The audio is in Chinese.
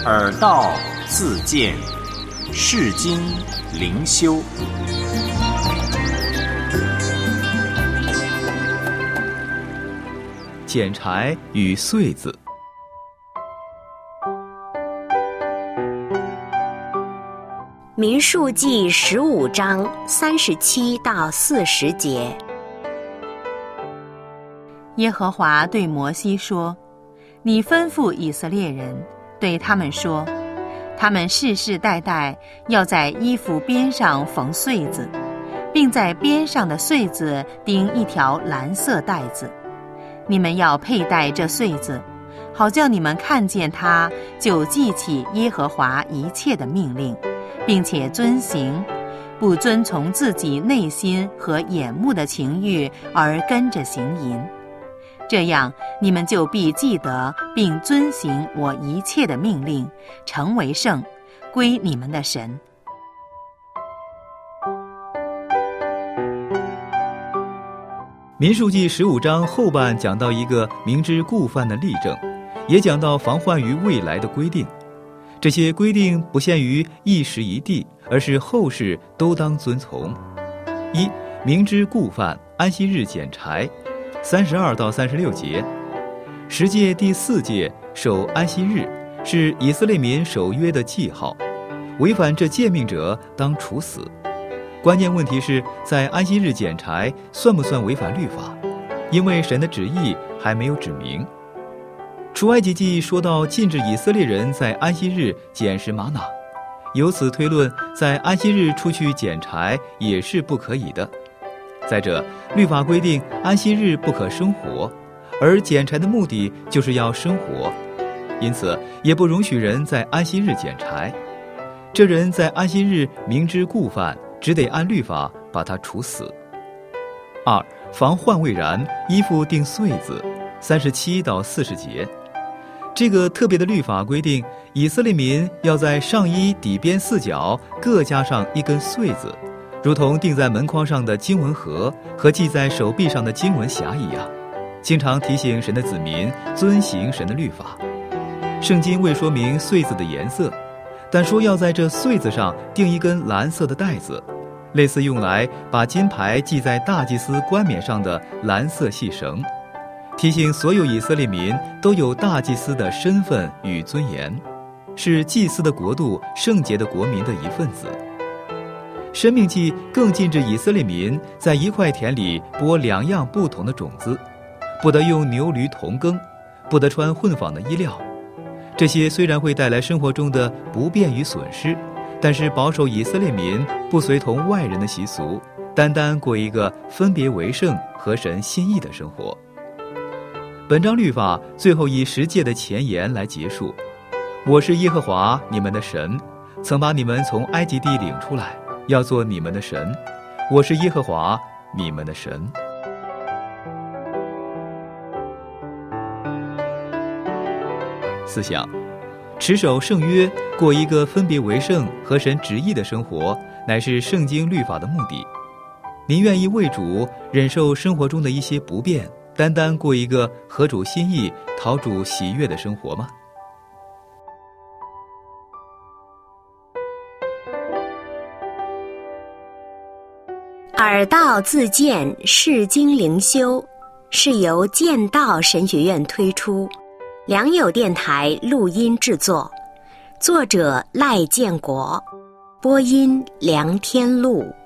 耳道自见，世经灵修。 捡柴与穗子。 民数记15章37到40节。 耶和华对摩西说：你吩咐以色列人，对他们说，他们世世代代要在衣服边上缝穗子，并在边上的穗子钉一条蓝色带子。你们要佩戴这穗子，好叫你们看见它，就记起耶和华一切的命令，并且遵行，不遵从自己内心和眼目的情欲而跟着行淫。这样，你们就必记得并遵行我一切的命令，成为圣，归你们的神。 民数记15章后半讲到一个明知故犯的例证，也讲到防患于未来的规定。这些规定不限于一时一地，而是后世都当遵从。一、明知故犯，安息日捡柴，32到36节。十诫第4诫守安息日，是以色列民守约的记号，违反这诫命者当处死。关键问题是在安息日捡柴算不算违反律法？因为神的旨意还没有指明。出埃及记说到禁止以色列人在安息日捡拾玛瑙，由此推论，在安息日出去捡柴也是不可以的。再者，律法规定安息日不可生火，而捡柴的目的就是要生火，因此也不容许人在安息日捡柴。这人在安息日明知故犯，只得按律法把他处死。二、防患未然，衣服钉穗子，37到40节。这个特别的律法规定，以色列民要在上衣底边4角各加上一根穗子，如同钉在门框上的经文盒和系在手臂上的经文匣一样，经常提醒神的子民遵行神的律法。圣经未说明穗子的颜色，但说要在这穗子上钉一根蓝色的带子，类似用来把金牌系在大祭司冠冕上的蓝色细绳，提醒所有以色列民都有大祭司的身份与尊严，是祭司的国度、圣洁的国民的一份子。申命记更禁止以色列民在一块田里播2样不同的种子，不得用牛驴同耕，不得穿混纺的衣料。这些虽然会带来生活中的不便与损失，但是保守以色列民不随同外人的习俗，单单过一个分别为圣、合神心意的生活。本章律法最后以10诫的前言来结束：我是耶和华你们的神，曾把你们从埃及地领出来，要做你们的神，我是耶和华你们的神。思想：持守圣约，过一个分别为圣、合神旨意的生活，乃是圣经律法的目的。您愿意为主忍受生活中的一些不便，单单过一个合主心意、讨主喜悦的生活吗？ 耳道自见，世经灵修，是由剑道神学院推出，良友电台录音制作，作者赖建国，播音梁天禄。